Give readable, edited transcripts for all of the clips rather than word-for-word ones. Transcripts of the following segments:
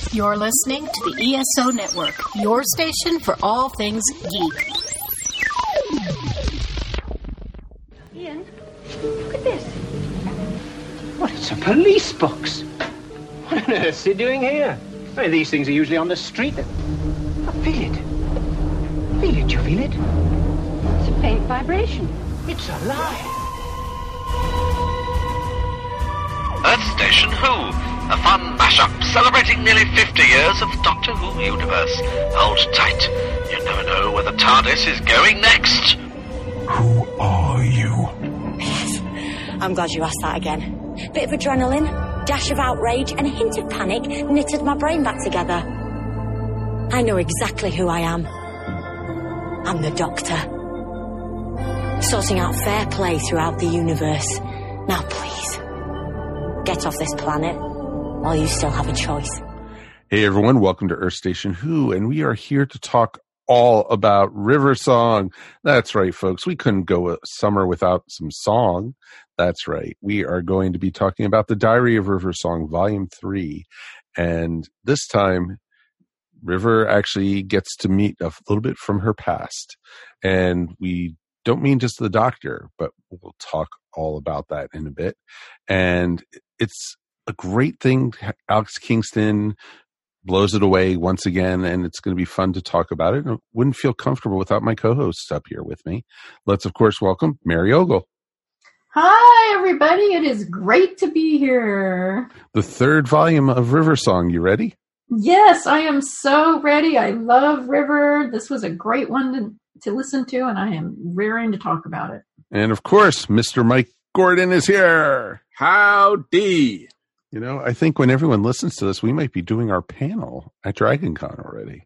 You're listening to the ESO Network, your station for all things geek. Ian, look at this. What, it's a police box. What on earth is he doing here? I mean, these things are usually on the street. Oh, feel it. Feel it, you feel it? It's a faint vibration. It's alive. Earth Station Who? A fun mashup celebrating nearly 50 years of Doctor Who universe. Hold tight. You never know where the TARDIS is going next. Who are you? I'm glad you asked that again. Bit of adrenaline, dash of outrage, and a hint of panic knitted my brain back together. I know exactly who I am. I'm the Doctor. Sorting out fair play throughout the universe. Now please, get off this planet while you still have a choice. Hey everyone, welcome to Earth Station Who, and we are here to talk all about River Song. That's right, folks. We couldn't go a summer without some song. That's right. We are going to be talking about the Diary of River Song, Volume 3. And this time, River actually gets to meet a little bit from her past. And we don't mean just the Doctor, but we'll talk all about that in a bit. And it's a great thing. Alex Kingston blows it away once again, and it's going to be fun to talk about it. I wouldn't feel comfortable without my co-hosts up here with me. Let's, of course, welcome Mary Ogle. Hi, everybody. It is great to be here. The third volume of River Song. You ready? Yes, I am so ready. I love River. This was a great one to listen to, and I am raring to talk about it. And, of course, Mr. Mike Gordon is here. Howdy. You know, I think when everyone listens to this, we might be doing our panel at DragonCon already.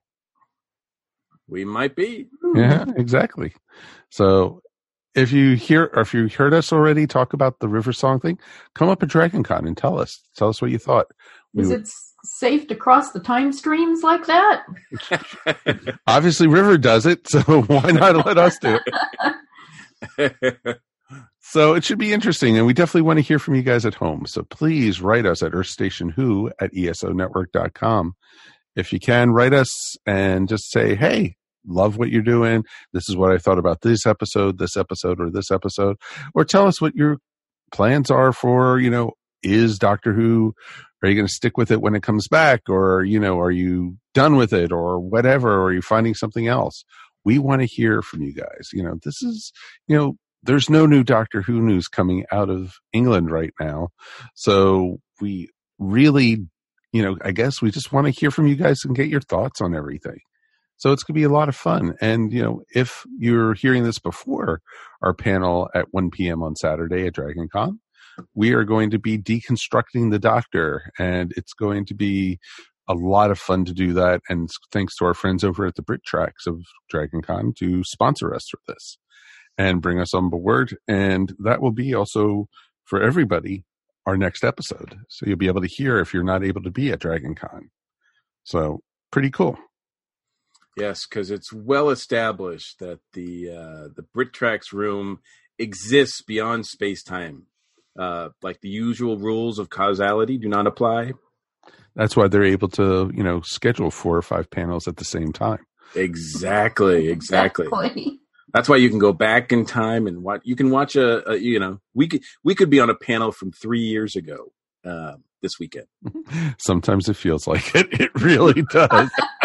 We might be. Yeah, exactly. So if you heard us already talk about the River Song thing, come up at DragonCon and tell us what you thought. Is it safe to cross the time streams like that? Obviously, River does it, so why not let us do it? So it should be interesting, and we definitely want to hear from you guys at home. So please write us at earthstationwho@esonetwork.com. If you can, write us and just say, hey, love what you're doing. This is what I thought about this episode, or this episode. Or tell us what your plans are for, is Doctor Who, are you going to stick with it when it comes back? Or, are you done with it or whatever? Or are you finding something else? We want to hear from you guys. This is, there's no new Doctor Who news coming out of England right now. So we really, I guess we just want to hear from you guys and get your thoughts on everything. So it's going to be a lot of fun. And, if you're hearing this before our panel at 1 p.m. on Saturday at DragonCon, we are going to be deconstructing the Doctor. And it's going to be a lot of fun to do that. And thanks to our friends over at the Brit Tracks of DragonCon to sponsor us for this and bring us on board. And that will be also for everybody our next episode. So you'll be able to hear if you're not able to be at DragonCon. So pretty cool. Yes, because it's well established that the Brit Tracks room exists beyond space-time. Like the usual rules of causality do not apply. That's why they're able to, schedule 4 or 5 panels at the same time. Exactly. That's why you can go back in time and watch. You can watch we could be on a panel from 3 years ago this weekend. Sometimes it feels like it. It really does.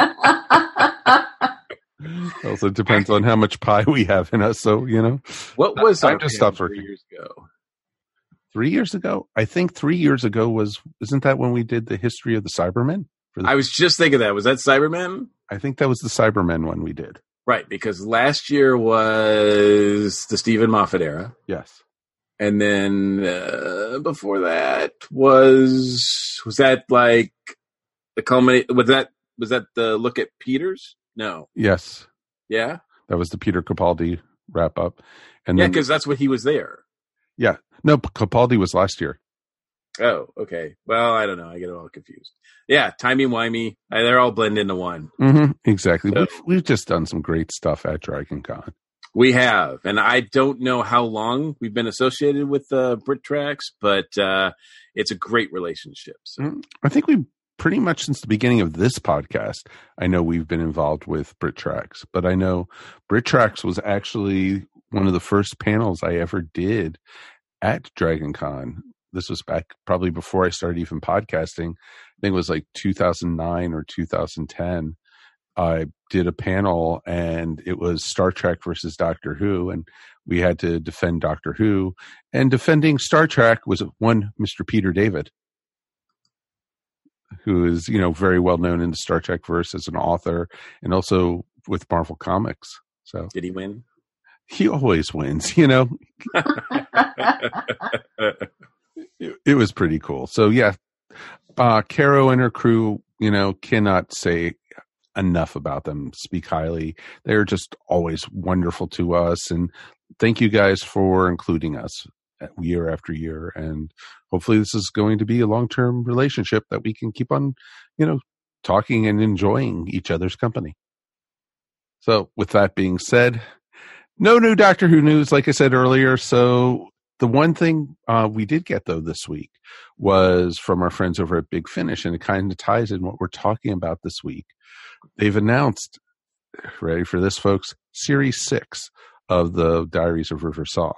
Also depends on how much pie we have in us. So, what was our panel 3 years ago? 3 years ago? I think 3 years ago isn't that when we did the history of the Cybermen? I was just thinking that. Was that Cybermen? I think that was the Cybermen one we did. Right, because last year was the Stephen Moffat era. Yes. And then before that was that like the culminate? Was that the look at Peters? No. Yes. Yeah? That was the Peter Capaldi wrap up. And yeah, because that's what he was there. Yeah. No, Capaldi was last year. Oh, okay. Well, I don't know. I get it all confused. Yeah, timey-wimey. They're all blend into one. Mm-hmm, exactly. So, we've just done some great stuff at DragonCon. We have. And I don't know how long we've been associated with Brit Tracks, but it's a great relationship. So. I think we pretty much since the beginning of this podcast, I know we've been involved with BritTracks, but I know BritTracks was actually one of the first panels I ever did at DragonCon. This was back probably before I started even podcasting. I think it was like 2009 or 2010. I did a panel and it was Star Trek versus Doctor Who, and we had to defend Doctor Who, and defending Star Trek was one Mr. Peter David, who is, very well known in the Star Trek verse as an author and also with Marvel Comics. So did he win? He always wins, It was pretty cool. So yeah, Caro and her crew, cannot say enough about them, speak highly. They're just always wonderful to us. And thank you guys for including us year after year. And hopefully this is going to be a long-term relationship that we can keep on, talking and enjoying each other's company. So with that being said, no new Doctor Who news, like I said earlier. So the one thing we did get, though, this week was from our friends over at Big Finish, and it kind of ties in what we're talking about this week. They've announced, ready for this, folks, Series 6 of the Diaries of River Song.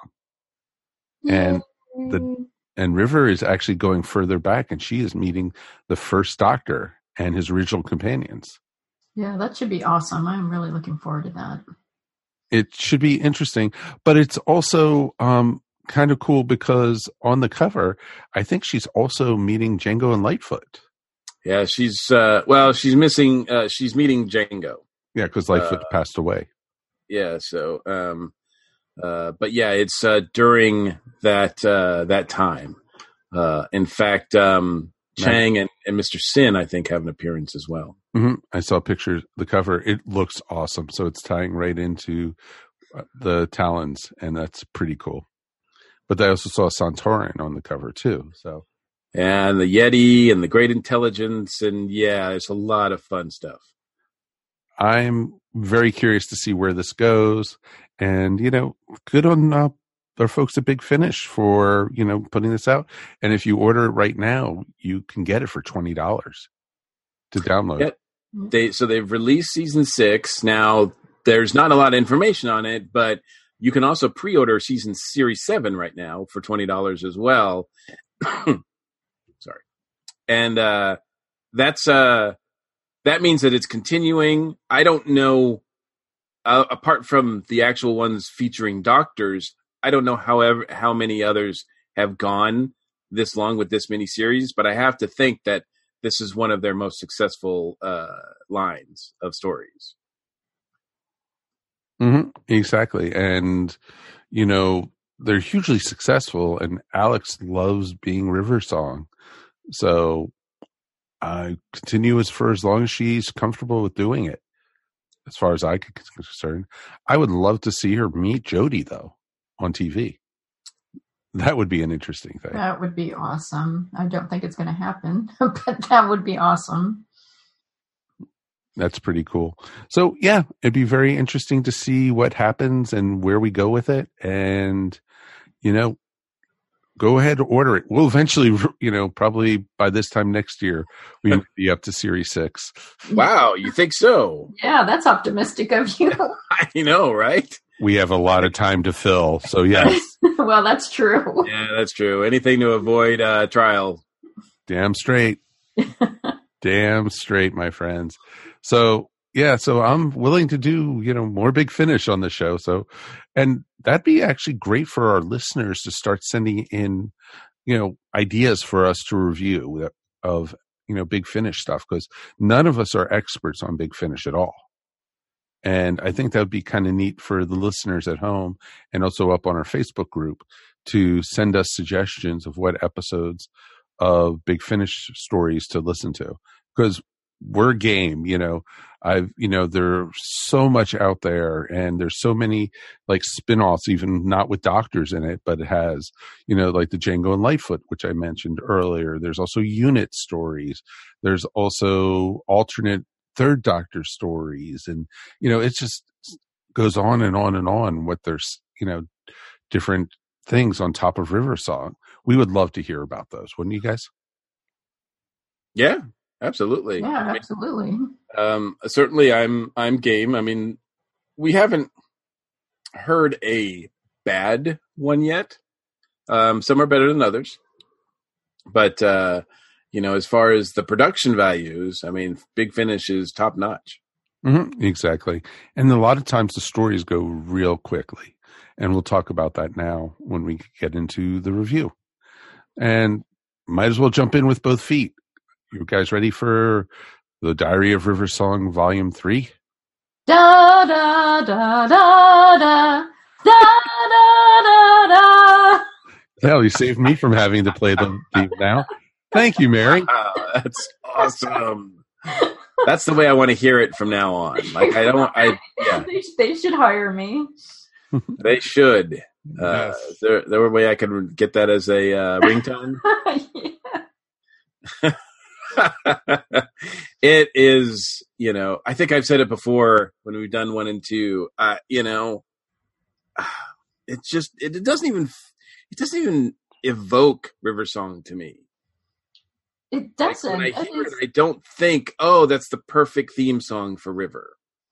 And River is actually going further back, and she is meeting the first Doctor and his original companions. Yeah, that should be awesome. I'm really looking forward to that. It should be interesting, but it's also kind of cool because on the cover, I think she's also meeting Django and Lightfoot. Yeah, she's missing. She's meeting Django. Yeah, because Lightfoot passed away. Yeah, so, but yeah, it's during that time. In fact, Chang and Mr. Sin, I think, have an appearance as well. Mm-hmm. I saw pictures. The cover, it looks awesome. So it's tying right into the Talons, and that's pretty cool. But I also saw Santorin on the cover too. So, and the Yeti and the Great Intelligence, and yeah, there's a lot of fun stuff. I'm very curious to see where this goes, and good on our folks at Big Finish for putting this out. And if you order it right now, you can get it for $20 to download. Yeah. They've released season 6. Now there's not a lot of information on it, but you can also pre-order series 7 right now for $20 as well. Sorry. And that means that it's continuing. I don't know, apart from the actual ones featuring doctors, I don't know how many others have gone this long with this mini series, but I have to think that this is one of their most successful lines of stories. Mm-hmm, exactly. And, they're hugely successful, and Alex loves being River Song. So I continue for as long as she's comfortable with doing it, as far as I'm concerned. I would love to see her meet Jodie, though, on TV. That would be an interesting thing. That would be awesome. I don't think it's going to happen, but that would be awesome. That's pretty cool. So, yeah, it'd be very interesting to see what happens and where we go with it. And, go ahead and order it. We'll eventually, probably by this time next year, we'll be up to Series 6. Wow, you think so? Yeah, that's optimistic of you. I know, right? We have a lot of time to fill, so yes. Well, that's true. Yeah, that's true. Anything to avoid trial. Damn straight. Damn straight, my friends. So, yeah, so I'm willing to do, more Big Finish on the show. So, and that'd be actually great for our listeners to start sending in, ideas for us to review of, Big Finish stuff, because none of us are experts on Big Finish at all. And I think that would be kind of neat for the listeners at home and also up on our Facebook group to send us suggestions of what episodes of Big Finish stories to listen to, because we're game. There's so much out there, and there's so many like spin-offs, even not with doctors in it, but it has, like the Django and Lightfoot, which I mentioned earlier. There's also unit stories. There's also alternate Third Doctor stories. And, it just goes on and on and on with there's, different things on top of River Song. We would love to hear about those, wouldn't you guys? Yeah. Absolutely. Yeah, absolutely. Certainly, I'm game. I mean, we haven't heard a bad one yet. Some are better than others, but as far as the production values, I mean, Big Finish is top notch. Mm-hmm, exactly, and a lot of times the stories go real quickly, and we'll talk about that now when we get into the review. And might as well jump in with both feet. You guys ready for the Diary of River Song Volume 3? Da da da da da da da da da. Hell, you saved me from having to play the theme now. Thank you, Mary. That's awesome. That's the way I want to hear it from now on. Like They should hire me. They should. Yes. Is there a way I could get that as a ringtone? It is, I think I've said it before when we've done 1 and 2. It doesn't even evoke River Song to me. It doesn't. Like, when I hear it, I don't think, oh, that's the perfect theme song for River.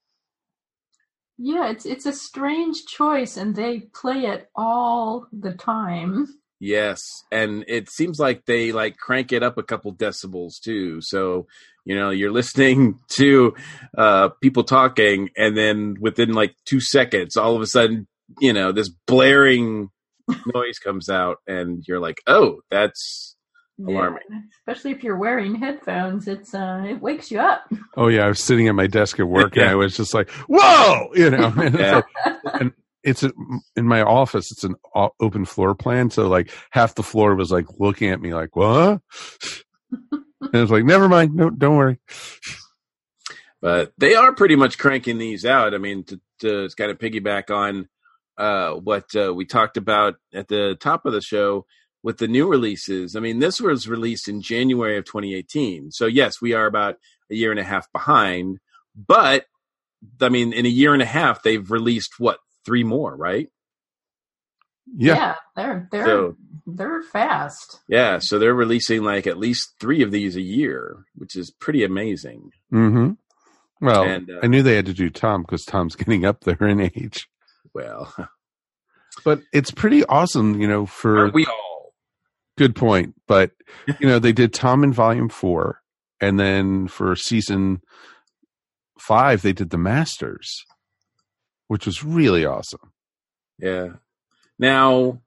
Yeah, it's a strange choice, and they play it all the time. Yes, and it seems like they crank it up a couple decibels too. So, you're listening to people talking, and then within 2 seconds, all of a sudden, this blaring noise comes out, and you're like, "Oh, that's alarming." Yeah, especially if you're wearing headphones, it wakes you up. Oh yeah, I was sitting at my desk at work, and I was just like, "Whoa!" And Yeah. and it's in my office. It's an open floor plan, so half the floor was looking at me like, "What?" And I was like, "Never mind, no, don't worry." But they are pretty much cranking these out. I mean, to kind of piggyback on what we talked about at the top of the show with the new releases. I mean, this was released in January of 2018. So yes, we are about a year and a half behind. But I mean, in a year and a half, they've released 3 more, right? Yeah, they're fast. Yeah, so they're releasing at least 3 of these a year, which is pretty amazing. Mm-hmm. Well, And, I knew they had to do Tom because Tom's getting up there in age. Well, but it's pretty awesome, for aren't we all? Good point. But they did Tom in Volume 4, and then for Season 5 they did the Masters, which was really awesome. Yeah. Now,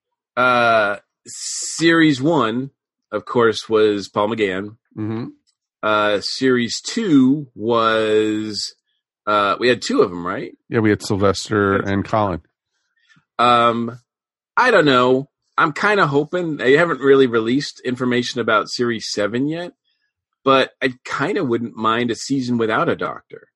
Series 1, of course, was Paul McGann. Mm-hmm. Series 2 was we had 2 of them, right? Yeah, we had Sylvester and Colin. I don't know. I'm kind of hoping they haven't really released information about Series 7 yet, but I kind of wouldn't mind a season without a doctor.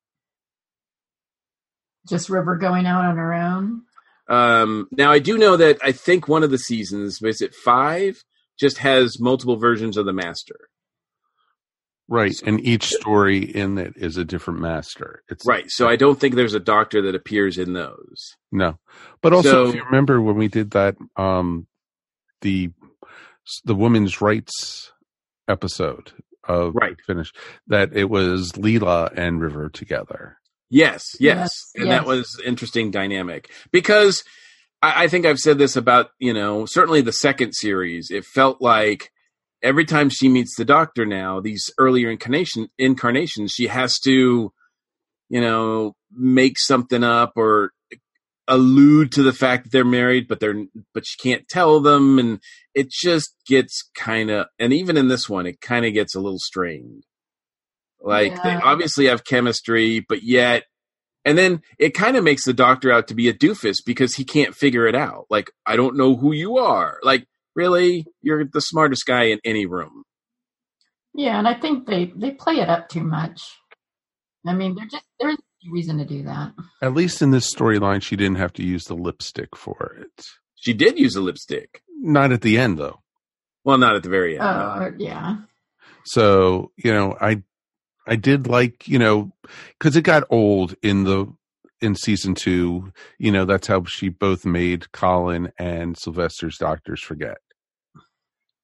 Just River going out on her own. Now I do know that I think one of the seasons, is it 5, just has multiple versions of the Master. Right, and each story in it is a different Master. It's right, so I don't think there's a doctor that appears in those. No, but also if you remember when we did that, the women's rights episode of Finish, that it was Leela and River together. Yes. And that was interesting dynamic because I think I've said this about, certainly the second series. It felt like every time she meets the doctor now, these earlier incarnations, she has to, make something up or allude to the fact that they're married, but she can't tell them. And it just gets and even in this one, it kind of gets a little strained. They obviously have chemistry, but yet, and then it kind of makes the doctor out to be a doofus because he can't figure it out. I don't know who you are. Really? You're the smartest guy in any room. Yeah, and I think they play it up too much. I mean, there's no reason to do that. At least in this storyline, she didn't have to use the lipstick for it. She did use a lipstick. Not at the end, though. Well, not at the very end. Oh, yeah. So, I did because it got old in season 2, that's how she both made Colin and Sylvester's doctors forget.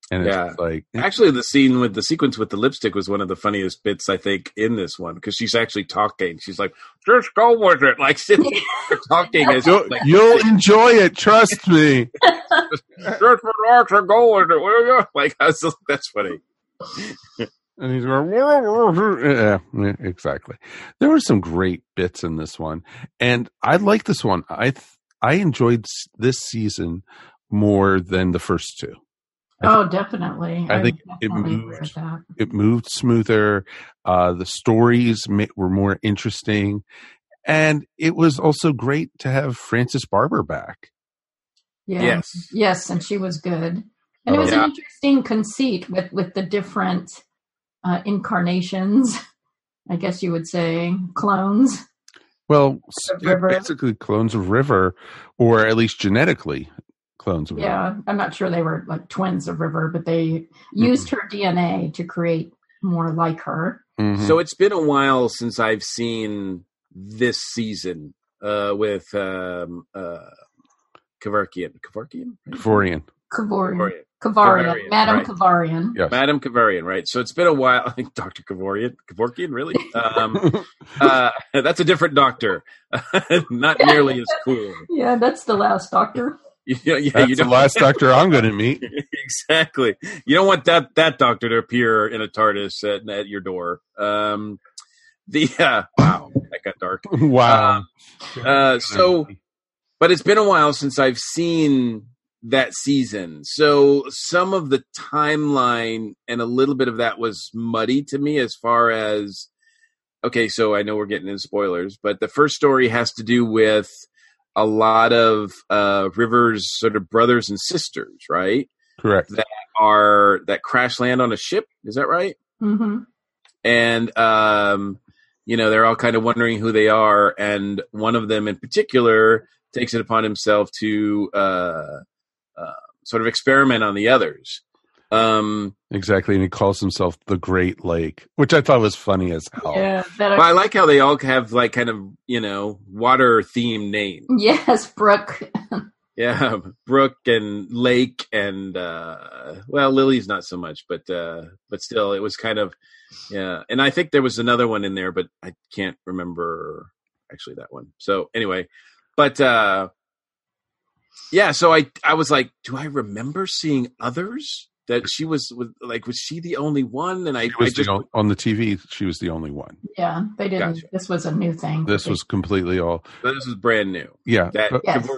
And it's just like, actually, the sequence with the lipstick was one of the funniest bits, I think, in this one, because she's actually talking. She's like, just go with it. Like, sitting there talking. As, like, you'll enjoy it. Trust me. Just relax and go with it, will you? Like, that's funny. And he's going, yeah, exactly. There were some great bits in this one. And I like this one. I enjoyed this season more than the first two. Definitely. I think it moved smoother. The stories were more interesting, and it was also great to have Frances Barber back. Yeah. Yes, and she was good. And it was an interesting conceit with the different incarnations, I guess you would say, clones. Well, basically clones of River, or at least genetically. Clones of River. I'm not sure they were like twins of River, but they used her DNA to create more like her. Mm-hmm. So it's been a while since I've seen this season with Kevorkian. Kavarian. Madame Kavarian. Yes. Madame Kavarian, right. So it's been a while. I think Dr. Kevorkian, really? That's a different doctor. Not nearly as cool. Yeah, that's the last doctor. That's the last doctor I'm going to meet. Exactly. You don't want that doctor to appear in a TARDIS at your door. Wow, that got dark. Wow. But it's been a while since I've seen that season. So some of the timeline and a little bit of that was muddy to me as far as, okay, so I know we're getting into spoilers, but the first story has to do with a lot of River's sort of brothers and sisters, right? Correct. That crash land on a ship. Is that right? Mm-hmm. And, they're all kind of wondering who they are. And one of them in particular takes it upon himself to sort of experiment on the others. Exactly. And he calls himself the Great Lake, which I thought was funny as hell. Yeah, I like how they all have like kind of, water themed names. Yes, Brooke. Yeah, Brooke and Lake and Lily's not so much, but still it was kind of, yeah. And I think there was another one in there, but I can't remember actually that one. So anyway, but so I was like, do I remember seeing others? That she was she the only one? And on the TV, she was the only one. Yeah, they didn't. Gotcha. This was a new thing. This was completely all. So this was brand new. Yeah, that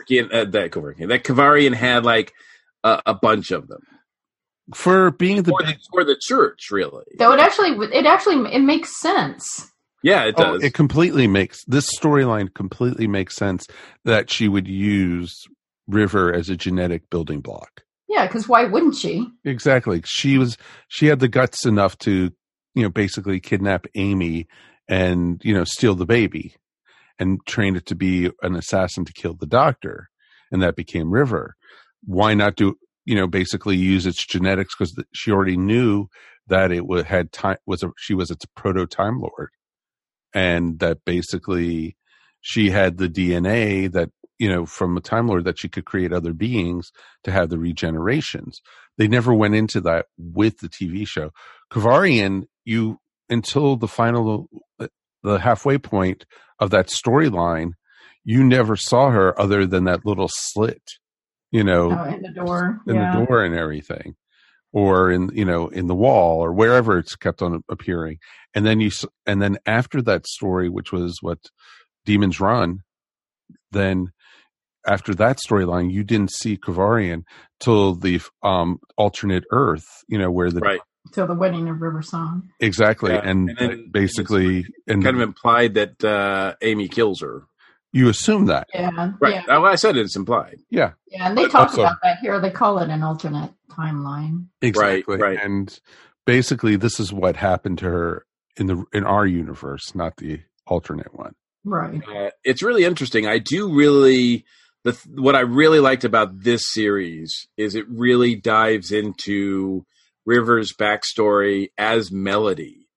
Kavarian had like a bunch of them for being for the church, really. So it makes sense. Yeah, it does. It completely makes this storyline completely makes sense that she would use River as a genetic building block. Yeah, because why wouldn't she? Exactly. She had the guts enough to, basically kidnap Amy and, steal the baby and train it to be an assassin to kill the doctor. And that became River. Why not basically use its genetics? Because she already knew that she was its proto Time Lord. And that basically she had the DNA that, from a Time Lord, that she could create other beings to have the regenerations. They never went into that with the TV show. Kavarian, until the halfway point of that storyline, you never saw her other than that little slit, in the door. The door and everything. Or in the wall or wherever it's kept on appearing. And then after that story, which was what Demons Run, then after that storyline, you didn't see Kavarian till the alternate Earth, where till the wedding of River Song. Exactly, yeah. and basically, kind of implied that Amy kills her. You assume that, yeah, right? Yeah. I said it's implied. Yeah, and they talk about that here. They call it an alternate timeline. Exactly, right. And basically, this is what happened to her in our universe, not the alternate one. Right. It's really interesting. I do really. What I really liked about this series is it really dives into River's backstory as Melody,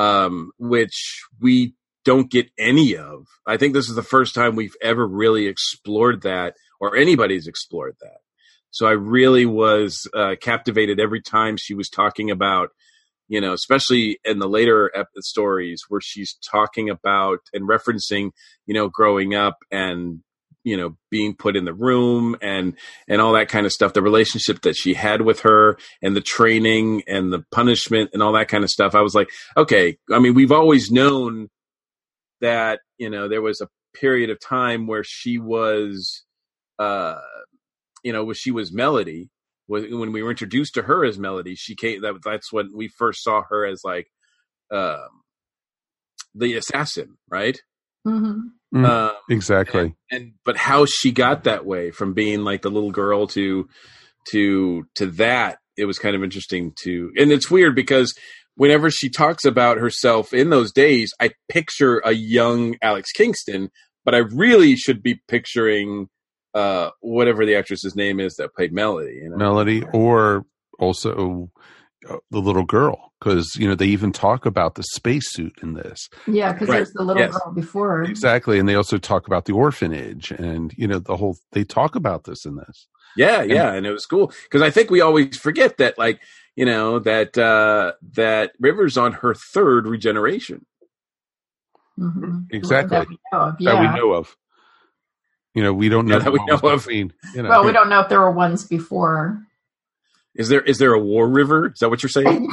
which we don't get any of. I think this is the first time we've ever really explored that, or anybody's explored that. So I really was captivated every time she was talking about, especially in the later stories where she's talking about and referencing, growing up and, being put in the room and all that kind of stuff, the relationship that she had with her and the training and the punishment and all that kind of stuff. I was like, okay, I mean, we've always known that, there was a period of time where she was, where she was Melody. When we were introduced to her as Melody, she came. That's when we first saw her as like the assassin, right? Mm-hmm. Exactly. But how she got that way from being like the little girl to that, it was kind of interesting to. And it's weird because whenever she talks about herself in those days, I picture a young Alex Kingston, but I really should be picturing whatever the actress's name is that played Melody. Melody, or also the little girl, because they even talk about the spacesuit in this. Yeah, because there's the little girl before. Exactly, and they also talk about the orphanage, and they talk about this in this. Yeah, and it was cool because I think we always forget that, like, that River's on her third regeneration. Mm-hmm. Exactly. That we know of. That we know of. We don't know that we know of. Well, we don't know if there were ones before. Is there a war river? Is that what you're saying?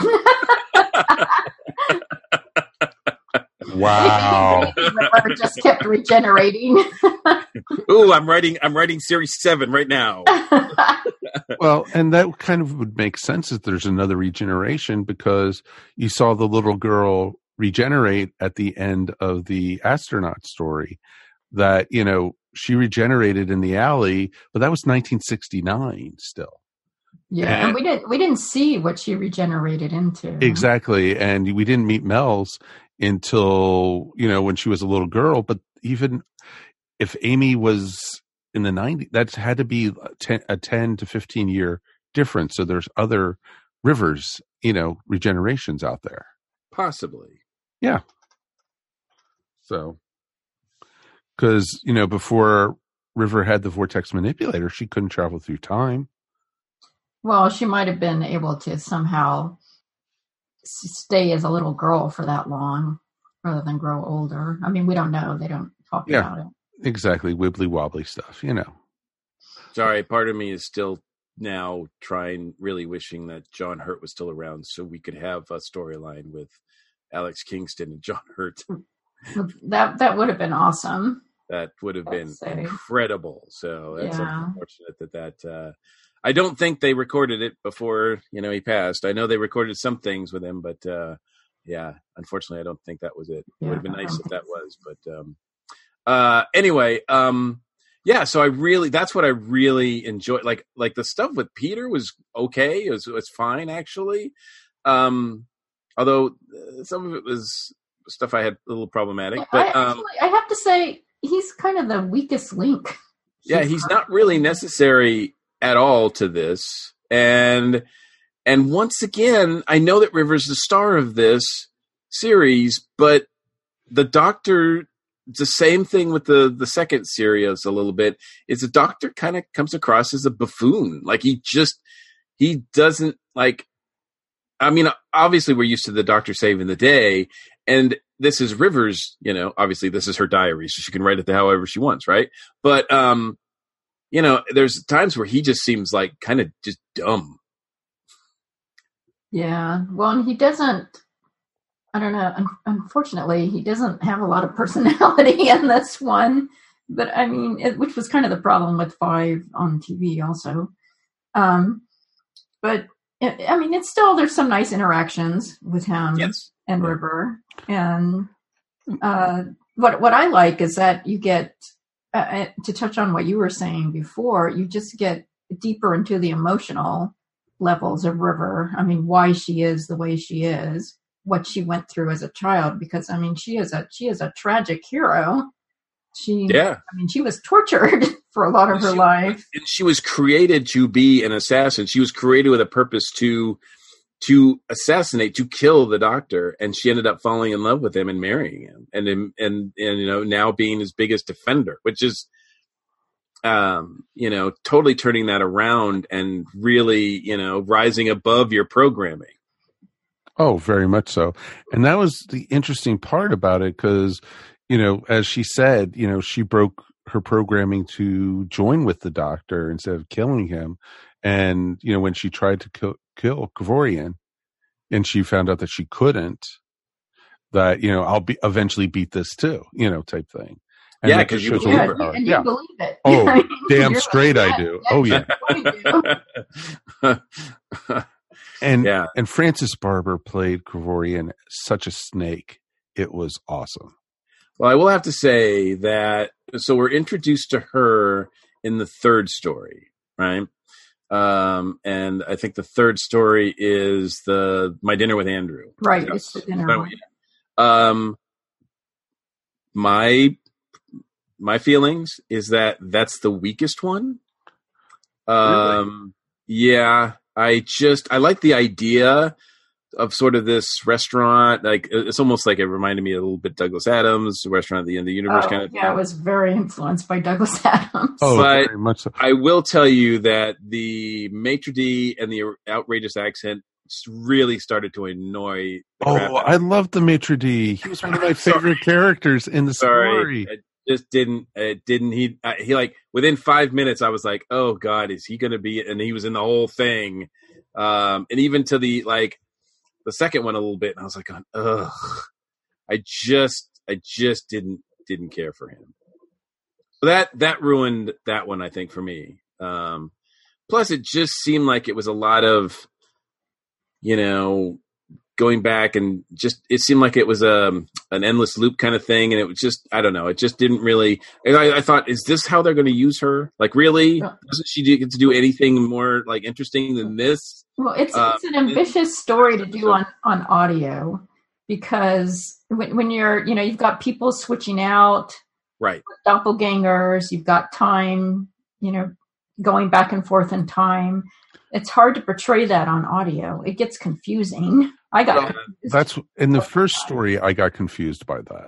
Wow. River just kept regenerating. Ooh, I'm writing series 7 right now. Well, and that kind of would make sense if there's another regeneration, because you saw the little girl regenerate at the end of the astronaut story. That, she regenerated in the alley, but that was 1969 still. Yeah, and we didn't see what she regenerated into. Exactly, and we didn't meet Mel's until, when she was a little girl. But even if Amy was in the 90s, that had to be a 10 to 15 year difference. So there's other Rivers, regenerations out there. Possibly. Yeah. So, because, before River had the vortex manipulator, she couldn't travel through time. Well, she might have been able to somehow stay as a little girl for that long rather than grow older. I mean, we don't know. They don't talk about it. Exactly. Wibbly wobbly stuff, Sorry, part of me is still now really wishing that John Hurt was still around so we could have a storyline with Alex Kingston and John Hurt. That would have been awesome. That would have been incredible. So that's unfortunate that I don't think they recorded it before, he passed. I know they recorded some things with him, but unfortunately, I don't think that was it. It would have been nice if that was, but anyway, so that's what I really enjoyed. Like the stuff with Peter was okay. It was fine, actually. Although some of it was stuff I had a little problematic, but I have to say he's kind of the weakest link. Yeah, he's not really necessary at all to this. And once again, I know that River's the star of this series, but the Doctor, it's the same thing with the second series a little bit, is the Doctor kind of comes across as a buffoon. Like he doesn't like, I mean, obviously we're used to the Doctor saving the day, and this is River's, obviously this is her diary, so she can write it however she wants, right? But, there's times where he just seems like kind of just dumb. Yeah. Well, and he doesn't, I don't know, unfortunately, he doesn't have a lot of personality in this one. But I mean, which was kind of the problem with 5 on TV also. But I mean, it's still, there's some nice interactions with him and River. And what I like is that you get, to touch on what you were saying before, you just get deeper into the emotional levels of River. I mean, why she is the way she is, what she went through as a child, because I mean, she is a tragic hero. She was tortured for a lot of her life. And she was created to be an assassin. She was created with a purpose to assassinate, to kill the Doctor, and she ended up falling in love with him and marrying him, and now being his biggest defender, which is, totally turning that around and really, rising above your programming. Oh, very much so. And that was the interesting part about it because, as she said, she broke her programming to join with the Doctor instead of killing him. And, when she tried to kill Kavorian and she found out that she couldn't, that, I'll eventually beat this too, type thing. And yeah, because you believe it. Oh, damn straight I do. Oh, yeah. And Frances Barber played Kavorian such a snake. It was awesome. Well, I will have to say that, so we're introduced to her in the third story, right? And I think the third story is My Dinner with Andrew. Right, it's the dinner one. My feelings is that that's the weakest one. Really? Yeah, I like the idea of sort of this restaurant. Like, it's almost like it reminded me a little bit Douglas Adams, the restaurant at the end of the universe kind of thing. Yeah, it was very influenced by Douglas Adams. Oh, but very much so. I will tell you that the maitre d' and the outrageous accent really started to annoy the crap out of me. I loved the maitre d'. He was one of my favorite characters in the story. It just didn't. He like within 5 minutes, I was like, "Oh God, is he going to be?" And he was in the whole thing, and even to the second one a little bit. And I was like, "Ugh!" I just didn't care for him. So that ruined that one, I think, for me. Plus, it just seemed like it was a lot of, going back and it seemed like it was an endless loop kind of thing. And it was just, I don't know. It just didn't really, and I thought, is this how they're going to use her? Like, really? Doesn't she get to do anything more interesting than this? Well, it's an ambitious story to do on audio because when you're, you've got people switching out, right? Doppelgangers, you've got time, going back and forth in time. It's hard to portray that on audio. It gets confusing. I got confused. That's in the first story. I got confused by that.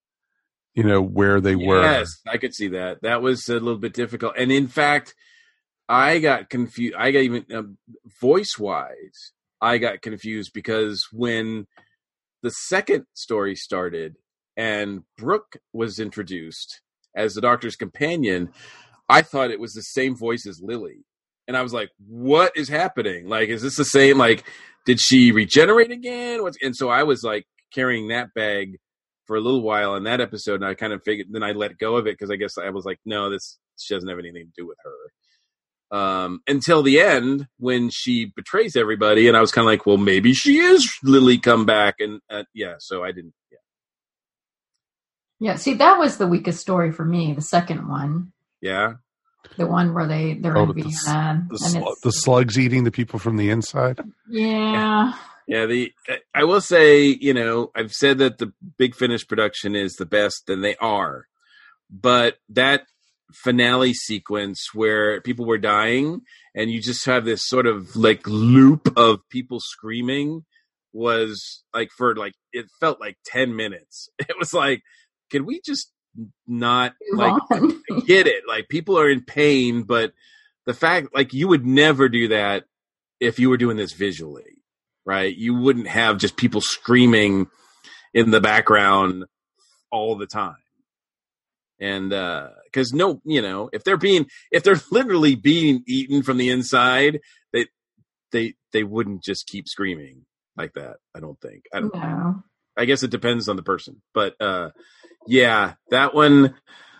Where they were. Yes, I could see that. That was a little bit difficult. And in fact, I got confused. I got even voice-wise, I got confused because when the second story started and Brooke was introduced as the Doctor's companion, I thought it was the same voice as Lily. And I was like, what is happening? Like, is this the same? Like, did she regenerate again? And so I was carrying that bag for a little while in that episode. And I kind of figured, then I let go of it because I guess I was like, no, she doesn't have anything to do with her. Until the end when she betrays everybody. And I was kind of like, well, maybe she is Lily come back. And so I didn't. Yeah. Yeah. See, that was the weakest story for me. The second one. Yeah. The one where they're in Vienna. The slugs eating the people from the inside. Yeah. Yeah. I will say, I've said that the Big Finish production is the best, and they are. But that finale sequence where people were dying and you just have this sort of loop of people screaming was it felt like 10 minutes. It was like, can we just not I get it, people are in pain, but the fact you would never do that if you were doing this visually, right? You wouldn't have just people screaming in the background all the time. And because if they're literally being eaten from the inside, they wouldn't just keep screaming like that. I don't think. I don't know. I guess it depends on the person, but yeah, that one.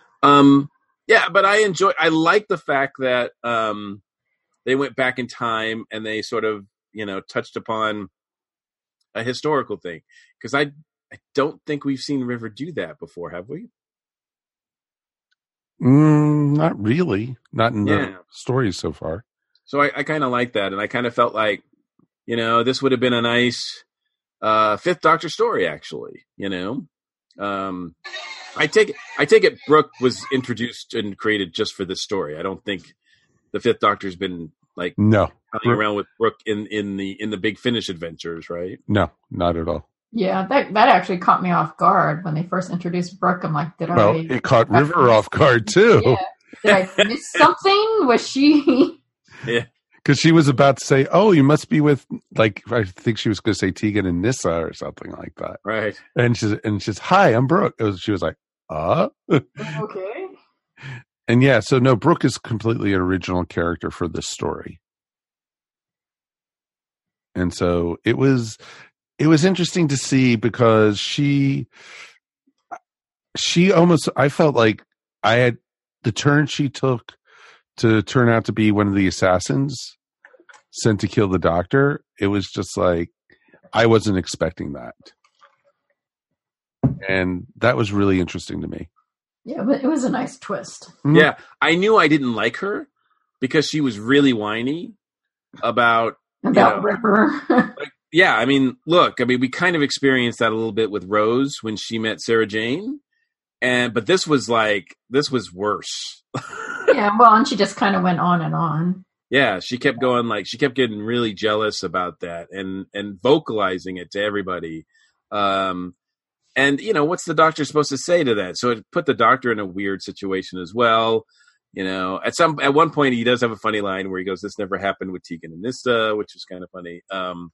But I like the fact that they went back in time and they sort of, touched upon a historical thing. Because I don't think we've seen River do that before, have we? Not really. Not in the stories so far. So I kind of like that. And I kind of felt like, this would have been a nice Fifth Doctor story, actually, I take it Brooke was introduced and created just for this story. I don't think the Fifth Doctor's been running around with Brooke in the Big Finish adventures, right? No, not at all. Yeah, that actually caught me off guard when they first introduced Brooke. I'm like, it caught River off guard too. Did I miss something? Was she? Yeah. Because she was about to say, "Oh, you must be with," like, I think she was going to say Tegan and Nyssa or something like that. Right. And she's, "Hi, I'm Brooke." She was like, Okay. And yeah, so no, Brooke is completely an original character for this story. And so it was interesting to see because she almost, I felt like I had the turn she took to turn out to be one of the assassins sent to kill the doctor. It was just like, I wasn't expecting that. And that was really interesting to me. Yeah, but it was a nice twist. Mm-hmm. Yeah, I knew I didn't like her because she was really whiny about River. Yeah, I mean, look, we kind of experienced that a little bit with Rose when she met Sarah Jane, but this was worse. Yeah, well, and she just kind of went on and on. Yeah, she kept going, she kept getting really jealous about that and vocalizing it to everybody. And what's the doctor supposed to say to that? So it put the doctor in a weird situation as well. At one point he does have a funny line where he goes, "This never happened with Tegan and Nyssa," which is kind of funny.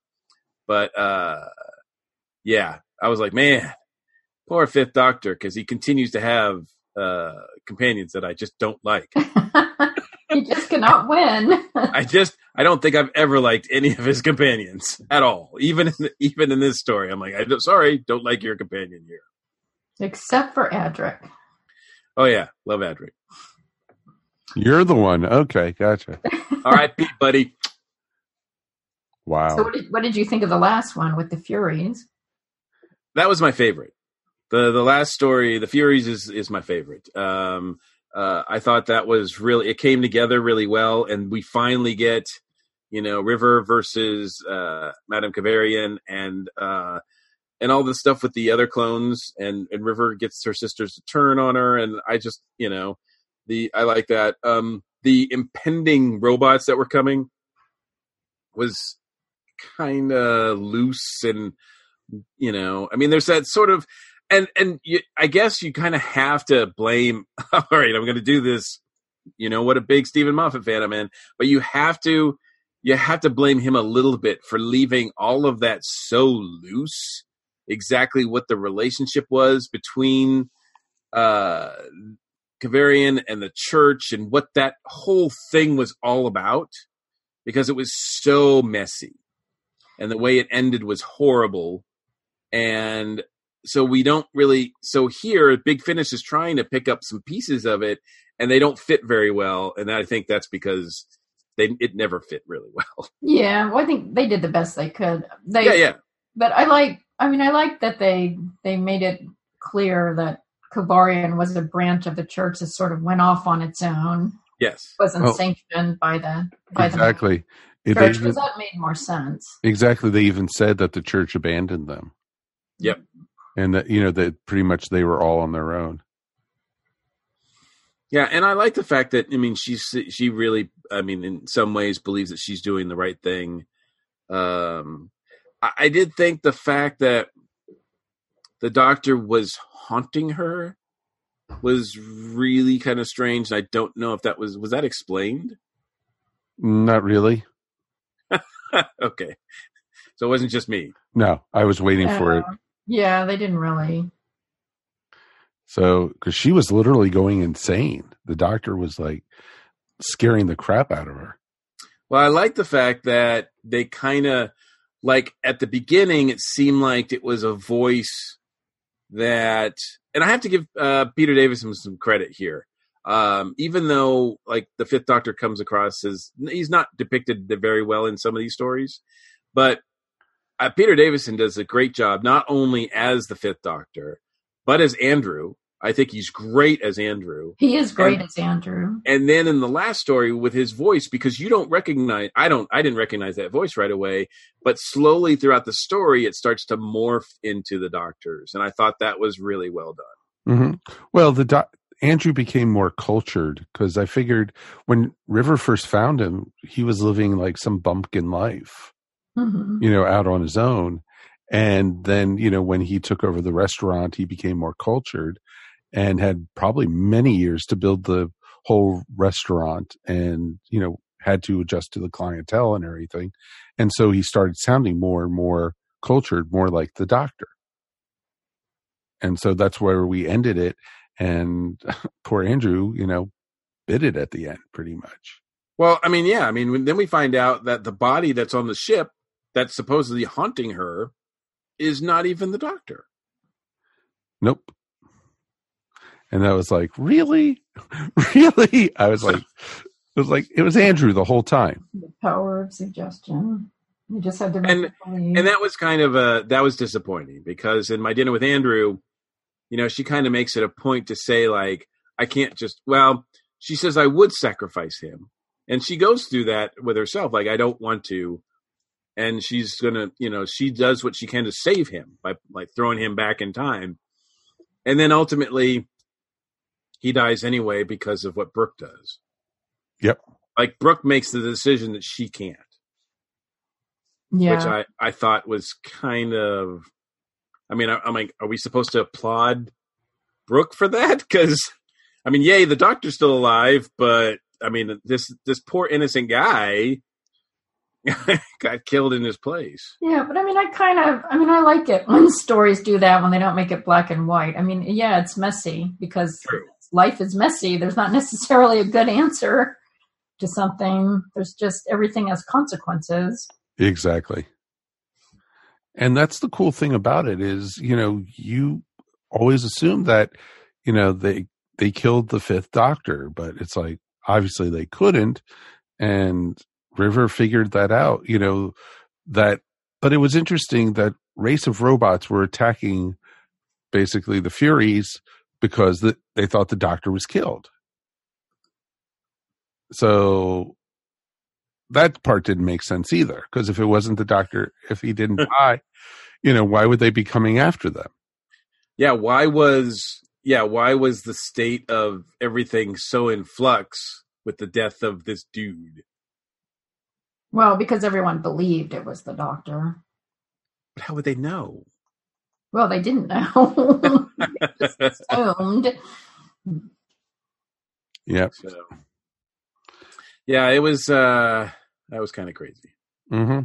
Yeah, I was like, man, poor Fifth Doctor, because he continues to have companions that I just don't like. He just cannot win. I don't think I've ever liked any of his companions at all. Even in this story, I'm like, don't like your companion here. Except for Adric. Oh yeah, love Adric. You're the one. Okay, gotcha. All right, Pete, buddy. Wow. So what did you think of the last one with the Furies? That was my favorite. The last story, the Furies, is my favorite. I thought that was really, it came together really well, and we finally get, River versus Madame Kavarian and all the stuff with the other clones, and River gets her sisters to turn on her, and I just, I like that. The impending robots that were coming was kind of loose, and there's that sort of. And I guess you kind of have to blame. All right, I'm going to do this. What a big Stephen Moffat fan I'm in. But you have to blame him a little bit for leaving all of that so loose. Exactly what the relationship was between Kavarian and the church, and what that whole thing was all about, because it was so messy, and the way it ended was horrible, and. So we don't really. So here, Big Finish is trying to pick up some pieces of it, and they don't fit very well. And I think that's because it never fit really well. Yeah, well, I think they did the best they could. Yeah. But I like that they made it clear that Kavarian was a branch of the church that sort of went off on its own. Yes, wasn't sanctioned by exactly. The church, because that made more sense. Exactly, they even said that the church abandoned them. Yep. And that, that pretty much they were all on their own. Yeah, and I like the fact that, she really, in some ways believes that she's doing the right thing. I did think the fact that the doctor was haunting her was really kind of strange. I don't know if that was that explained? Not really. Okay. So it wasn't just me. No, I was waiting for it. Yeah, they didn't really. So, because she was literally going insane. The doctor was scaring the crap out of her. Well, I like the fact that they kind of, at the beginning, it seemed like it was a voice that, and I have to give Peter Davison some credit here. Even though, the Fifth Doctor comes across as, he's not depicted very well in some of these stories, but Peter Davison does a great job, not only as the Fifth Doctor, but as Andrew. I think he's great as Andrew. He is great as Andrew. And then in the last story with his voice, because you don't recognize, I didn't recognize that voice right away, but slowly throughout the story, it starts to morph into the Doctors. And I thought that was really well done. Mm-hmm. Well, Andrew became more cultured, because I figured when River first found him, he was living some bumpkin life. Mm-hmm. Out on his own. And then, when he took over the restaurant, he became more cultured and had probably many years to build the whole restaurant and, you know, had to adjust to the clientele and everything. And so he started sounding more and more cultured, more like the Doctor. And so that's where we ended it. And poor Andrew, you know, bit it at the end pretty much. Well, I mean, yeah. I mean, then we find out that the body that's on the ship that's supposedly haunting her is not even the Doctor. Nope. And I was like, really? Really? I was like, it was Andrew the whole time. The power of suggestion. You just had to and that was kind of that was disappointing, because in My Dinner with Andrew, you know, she kind of makes it a point to say, like, I can't just, well, she says, I would sacrifice him. And she goes through that with herself. Like, I don't want to. And she's going to, you know, she does what she can to save him by like throwing him back in time. And then ultimately he dies anyway because of what Brooke does. Yep. Like, Brooke makes the decision that she can't. Yeah. Which I thought was kind of, I mean, I'm like, are we supposed to applaud Brooke for that? Because, I mean, yay, the Doctor's still alive, but I mean, this poor innocent guy got killed in his place. Yeah, but I mean, I like it when stories do that, when they don't make it black and white. I mean, yeah, it's messy because life is messy. There's not necessarily a good answer to something. There's just, everything has consequences. Exactly. And that's the cool thing about it is, you know, you always assume that, you know, they killed the fifth Doctor, but it's like, obviously they couldn't. And River figured that out, you know, but it was interesting that race of robots were attacking basically the Furies because they thought the Doctor was killed. So that part didn't make sense either, because if it wasn't the Doctor, if he didn't die, you know, why would they be coming after them? Yeah, why was the state of everything so in flux with the death of this dude? Well, because everyone believed it was the Doctor. But how would they know? Well, they didn't know. They just assumed. Yep. So, yeah, it was that was kind of crazy. Mm-hmm.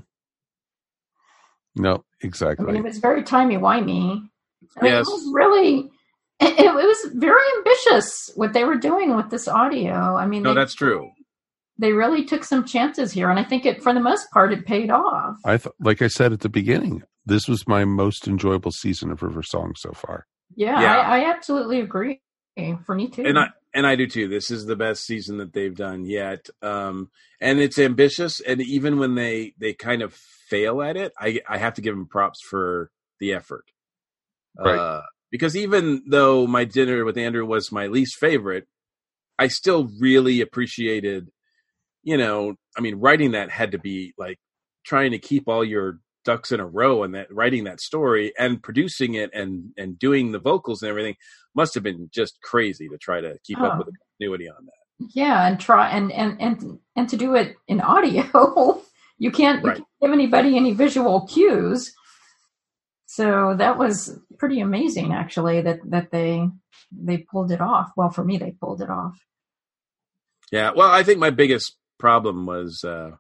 No, exactly. I mean, it was very timey-wimey. I mean, Yes. it was really, it was very ambitious what they were doing with this audio. I mean, that's true. They really took some chances here, and I think for the most part, it paid off. Like I said at the beginning, this was my most enjoyable season of River Song so far. Yeah. I absolutely agree. For me too. And I do too. This is the best season that they've done yet. And it's ambitious. And even when they kind of fail at it, I have to give them props for the effort. Right. Because even though My Dinner with Andrew was my least favorite, I still really appreciated, you know, I mean, writing that had to be like trying to keep all your ducks in a row, and that writing that story and producing it and doing the vocals and everything must have been just crazy to try to keep up with the continuity on that. Yeah, and try and to do it in audio, you can't give anybody any visual cues. So that was pretty amazing, actually, that they pulled it off. Well, for me, they pulled it off. Yeah, well, I think my biggest problem was the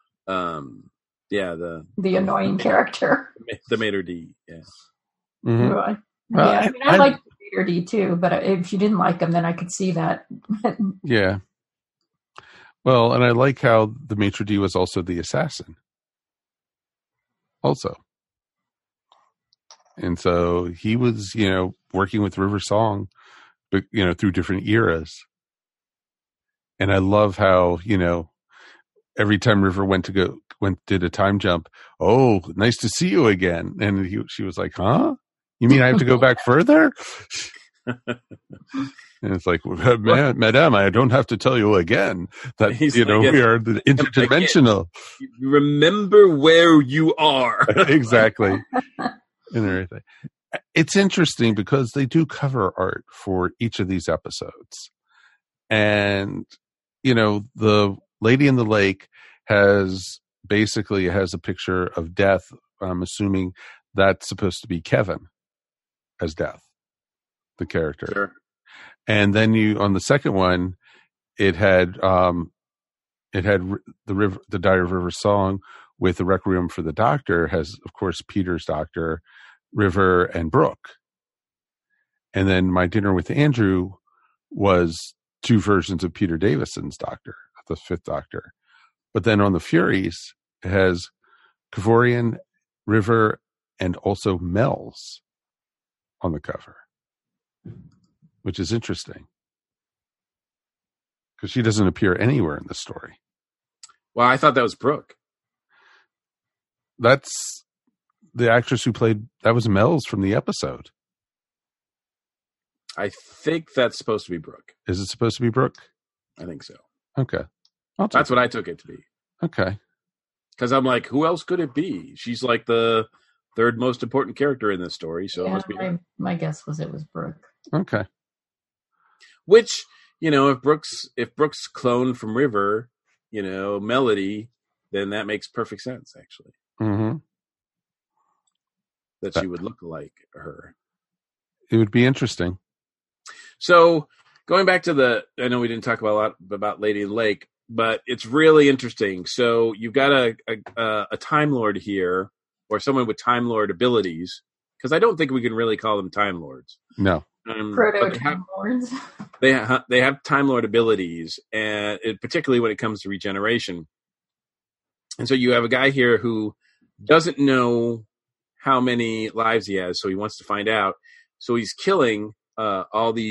annoying character, the Mater D. Yeah. Mm-hmm. Yeah, I mean, I like Mater D too, but if you didn't like him, then I could see that. Yeah. Well, and I like how the Maitre D was also the assassin. Also. And so he was, you know, working with River Song, you know, through different eras. And I love how, you know, every time River did a time jump, oh, nice to see you again. And she was like, huh? You mean I have to go back further? And it's like, Madame, I don't have to tell you again that, you know, we are the interdimensional. Remember where you are. Exactly. And everything. It's interesting because they do cover art for each of these episodes. And, you know, the Lady in the Lake has a picture of Death. I'm assuming that's supposed to be Kevin as Death, the character. Sure. And then on the second one, it had the Diary of River song with the Requiem for the Doctor has, of course, Peter's Doctor, River, and Brooke. And then My Dinner with Andrew was 2 versions of Peter Davison's Doctor, the 5th Doctor. But then on the Furies, it has Kavorian, River, and also Mel's on the cover, which is interesting because she doesn't appear anywhere in the story. Well, I thought that was Brooke. That's the actress who played, that was Mel's from the episode. I think that's supposed to be Brooke. Is it supposed to be Brooke? I think so. Okay. That's what I took it to be. Okay. Because I'm like, who else could it be? She's like the 3rd most important character in this story, so it must be her. My guess was it was Brooke. Okay. Which, if Brooke's cloned from River, Melody, then that makes perfect sense, actually. Mm-hmm. That she would look like her. It would be interesting. So going back to I know we didn't talk a lot about Lady in the Lake, but it's really interesting. So you've got a Time Lord here, or someone with Time Lord abilities, because I don't think we can really call them Time Lords. No. Proto-Time Lords. They have Time Lord abilities, and particularly when it comes to regeneration. And so you have a guy here who doesn't know how many lives he has, so he wants to find out. So he's killing all of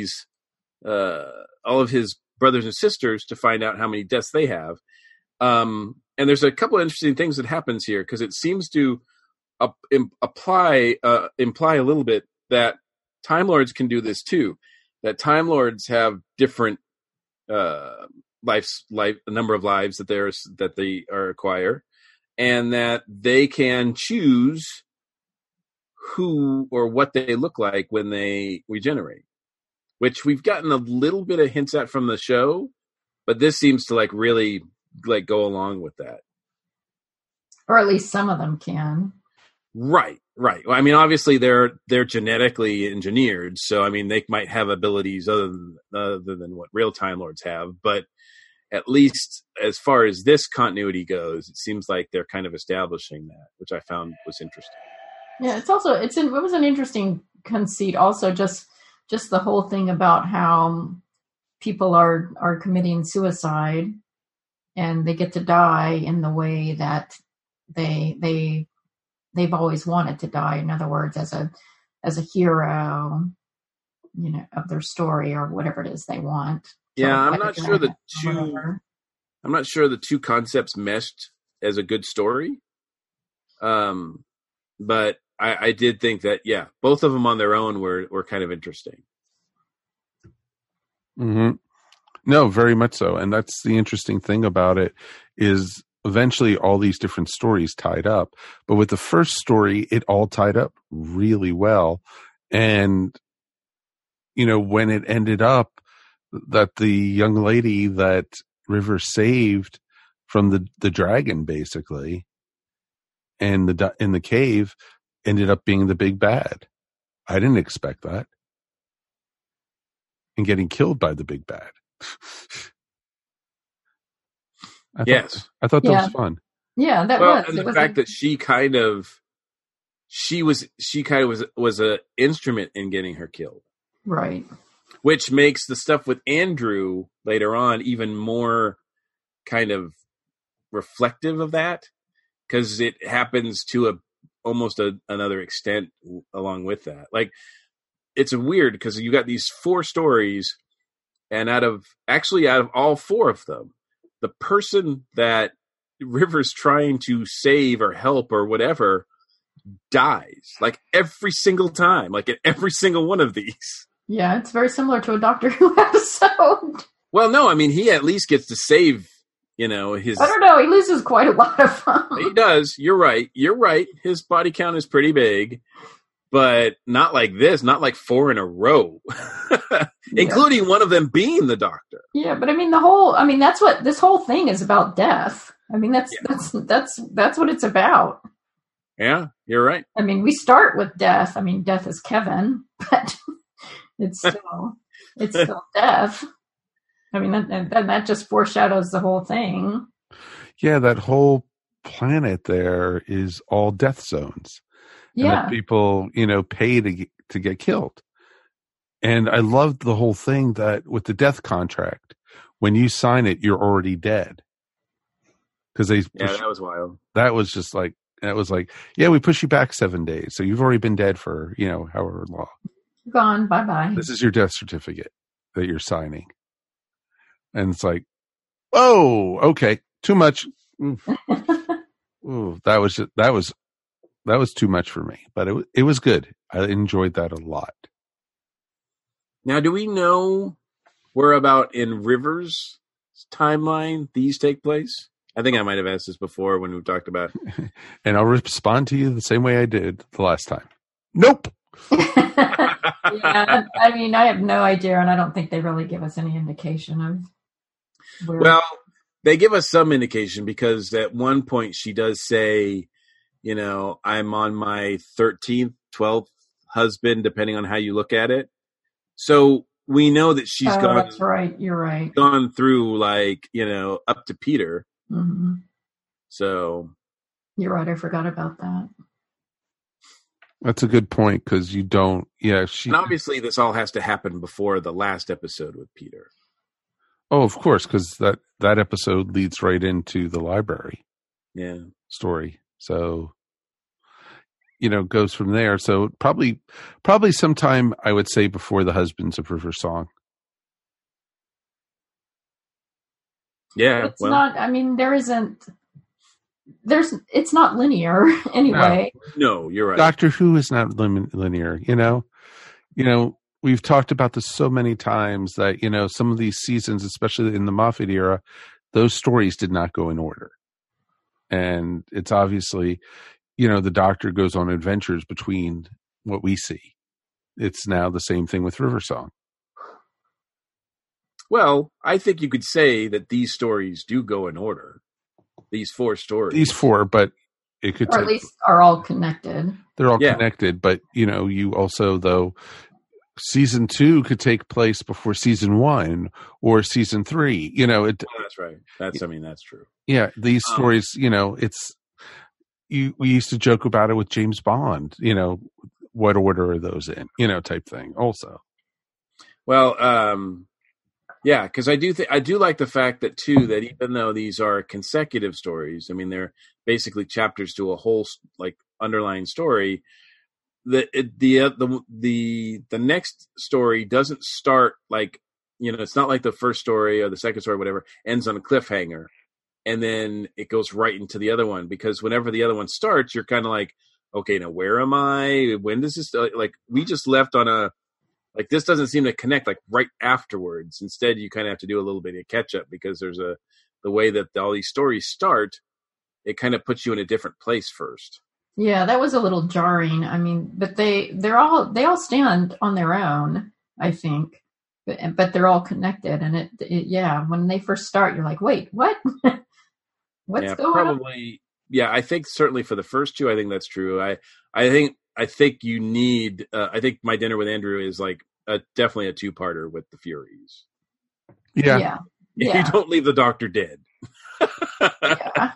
his brothers and sisters to find out how many deaths they have. And there's a couple of interesting things that happens here, because it seems to imply a little bit that Time Lords can do this too. That Time Lords have different a number of lives that they acquire, and that they can choose who or what they look like when they regenerate, which we've gotten a little bit of hints at from the show, but this seems to really go along with that. Or at least some of them can. Right. Well, I mean, obviously they're genetically engineered, so I mean they might have abilities other than what real Time Lords have, but at least as far as this continuity goes, it seems like they're kind of establishing that, which I found was interesting. Yeah, it was an interesting conceit. Also, just the whole thing about how people are committing suicide, and they get to die in the way that they've always wanted to die. In other words, as a hero, of their story or whatever it is they want. Yeah, I'm not sure the two concepts meshed as a good story. But I did think that, yeah, both of them on their own were kind of interesting. Mm-hmm. No, very much so. And that's the interesting thing about it, is eventually all these different stories tied up. But with the first story, it all tied up really well. And, when it ended up that the young lady that River saved from the dragon, basically, and in the cave, ended up being the big bad. I didn't expect that. And getting killed by the big bad. I thought that was fun. Yeah, that was. And the fact that she kind of was an instrument in getting her killed. Right. Which makes the stuff with Andrew later on even more kind of reflective of that, because it happens to almost another extent along with that. It's weird because you got these 4 stories, and out of all 4 of them, the person that River's trying to save or help or whatever dies, every single time, in every single one of these. Yeah, it's very similar to a Doctor Who episode. Well, no, I mean, he at least gets to save, his... I don't know, he loses quite a lot of them. He does, you're right. His body count is pretty big, but not like this, not 4 in a row, including one of them being the Doctor. Yeah, but I mean, that's what this whole thing is about, death. I mean, that's what it's about. Yeah, you're right. I mean, we start with death. I mean, death is Kevin, but it's still death. I mean, that just foreshadows the whole thing. Yeah, that whole planet there is all death zones. And Yeah. that people, pay to get killed. And I loved the whole thing that with the death contract, when you sign it, you're already dead. Because that was wild. That was just like, yeah, we push you back 7 days. So you've already been dead for, however long. Gone. Bye-bye. This is your death certificate that you're signing. And it's like, oh, okay, too much. Ooh, that was too much for me, but it was good. I enjoyed that a lot. Now, do we know where about in Rivers' timeline these take place? I think I might have asked this before when we talked about. And I'll respond to you the same way I did the last time. Nope. Yeah, I mean, I have no idea, and I don't think they really give us any indication of where. Well, they give us some indication because at one point she does say, I'm on my 13th, 12th husband, depending on how you look at it. So we know that she's gone. That's right. You're right. Gone through up to Peter. Mm-hmm. So you're right. I forgot about that. That's a good point because you don't. Yeah, and obviously this all has to happen before the last episode with Peter. Oh, of course, because that episode leads right into the library. Yeah. Story. So, goes from there. So probably sometime I would say before the Husbands of River Song. Yeah. It's not. I mean, it's not linear anyway. No, you're right. Doctor Who is not linear. We've talked about this so many times that, some of these seasons, especially in the Moffat era, those stories did not go in order. And it's obviously, the Doctor goes on adventures between what we see. It's now the same thing with River Song. Well, I think you could say that these stories do go in order. These 4 stories. These 4, but it could or at least are all connected. They're all connected, but, you also, though, season 2 could take place before season 1 or season 3. That's right. That's true. Yeah, these stories, it's we used to joke about it with James Bond. What order are those in? Type thing. Also, well, yeah, because I do like the fact that too that even though these are consecutive stories, I mean they're basically chapters to a whole underlying story. The next story doesn't start it's not like the first story or the second story or whatever ends on a cliffhanger and then it goes right into the other one, because whenever the other one starts you're kind of like, okay, now where am I, when does this we just left on this doesn't seem to connect right afterwards. Instead you kind of have to do a little bit of catch up because there's the way that all these stories start, it kind of puts you in a different place first. Yeah, that was a little jarring. I mean, but they all stand on their own, I think, but they're all connected. And it when they first start, you're like, wait, what? What's going on? Yeah, I think certainly for the first 2, I think that's true. I think you need. I think My Dinner with Andrew is definitely a 2-parter with the Furies. Yeah. You don't leave the Doctor dead. Yeah.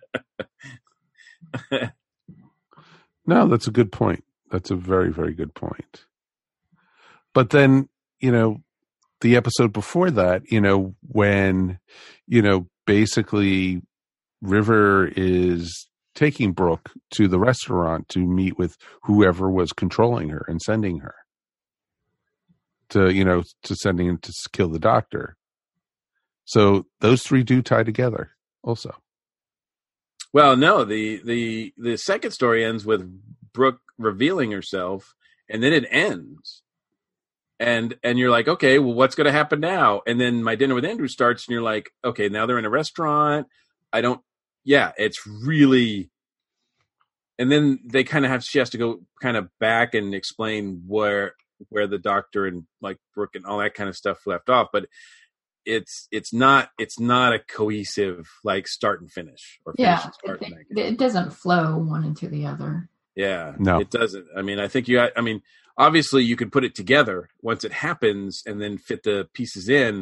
No, that's a good point. That's a very, very good point. But then, the episode before that, when, basically River is taking Brooke to the restaurant to meet with whoever was controlling her and sending her to sending him to kill the Doctor. So those 3 do tie together also. Well, no, the second story ends with Brooke revealing herself, and then it ends. And you're like, okay, well, what's going to happen now? And then My Dinner with Andrew starts, and you're like, okay, now they're in a restaurant. It's really. And then they she has to go kind of back and explain where the Doctor and Brooke and all that kind of stuff left off, but. It's not a cohesive start and finish or finish and start. It doesn't flow one into the other. Yeah, no, it doesn't. I mean, I think obviously you could put it together once it happens and then fit the pieces in,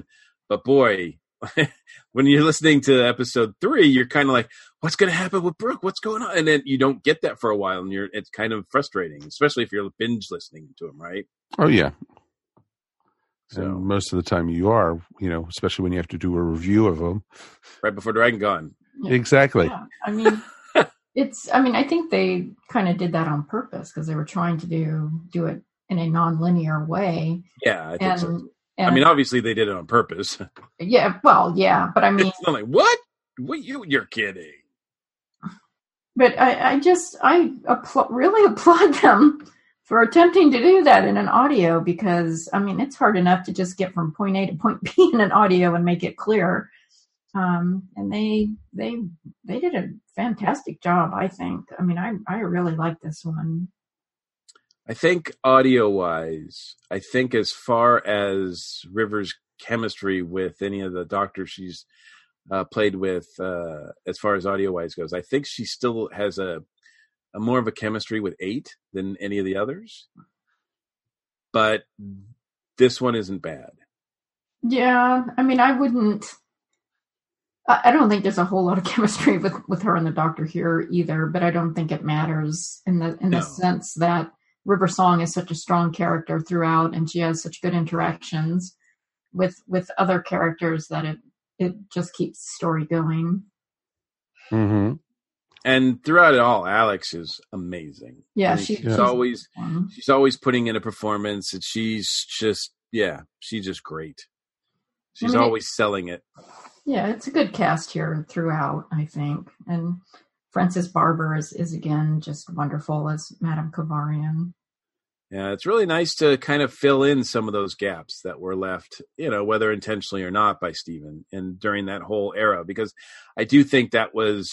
But boy, when you're listening to episode 3, you're kind of like, what's going to happen with Brooke? What's going on? And then you don't get that for a while, and it's kind of frustrating, especially if you're binge listening to them, right? Oh, yeah. So and most of the time you are, especially when you have to do a review of them. Right before Dragon Con. Yeah. Exactly. Yeah. I mean, I think they kind of did that on purpose because they were trying to do it in a non-linear way. Yeah, I think so. And, I mean, obviously they did it on purpose. Yeah, well, yeah, but I mean, it's not like, what? You're kidding. But I really applaud them for attempting to do that in an audio because, I mean, it's hard enough to just get from point A to point B in an audio and make it clear. And they did a fantastic job, I think. I mean, I really like this one. I think audio-wise, as far as River's chemistry with any of the doctors she's played with, as far as audio-wise goes, I think she still has a more of a chemistry with 8 than any of the others. But this one isn't bad. Yeah, I mean, I don't think there's a whole lot of chemistry with her and the doctor here either, but I don't think it matters in the sense that River Song is such a strong character throughout, and she has such good interactions with other characters that it just keeps the story going. Mm-hmm. And throughout it all, Alex is amazing. Yeah, I mean, she's always putting in a performance, and she's just great. She's always selling it. Yeah, it's a good cast here throughout, I think. And Frances Barber is again just wonderful as Madame Kavarian. Yeah, it's really nice to kind of fill in some of those gaps that were left, whether intentionally or not by Steven and during that whole era, because I do think that was,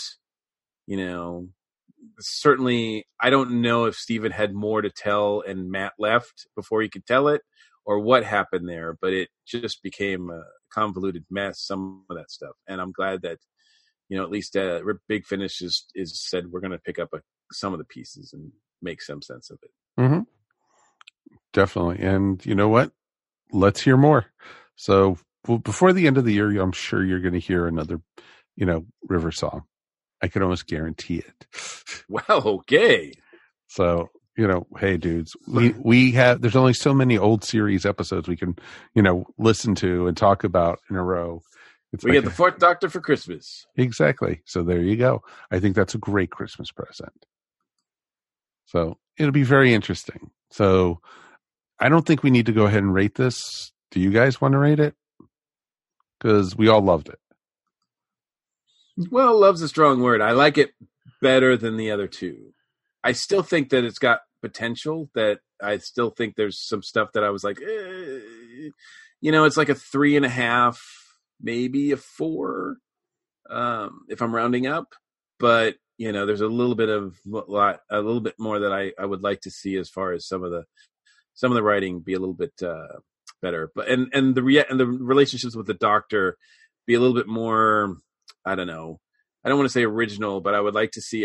certainly, I don't know if Steven had more to tell and Matt left before he could tell it or what happened there, but it just became a convoluted mess, some of that stuff. And I'm glad that, at least Big Finish is said we're going to pick up some of the pieces and make some sense of it. Mm-hmm. Definitely. And you know what? Let's hear more. So before the end of the year, I'm sure you're going to hear another, River Song. I can almost guarantee it. Well, okay. So, hey dudes, we have, there's only so many old series episodes we can, listen to and talk about in a row. We get the Fourth Doctor for Christmas. Exactly. So there you go. I think that's a great Christmas present. So it'll be very interesting. So I don't think we need to go ahead and rate this. Do you guys want to rate it? Because we all loved it. Well, love's a strong word. I like it better than the other two. I still think that it's got potential, that I still think there's some stuff that I was like, it's like a 3.5, maybe a 4, if I'm rounding up. But, there's a little bit more that I would like to see as far as some of the writing be a little bit better. But and the relationships with the Doctor be a little bit more, I don't know. I don't want to say original, but I would like to see.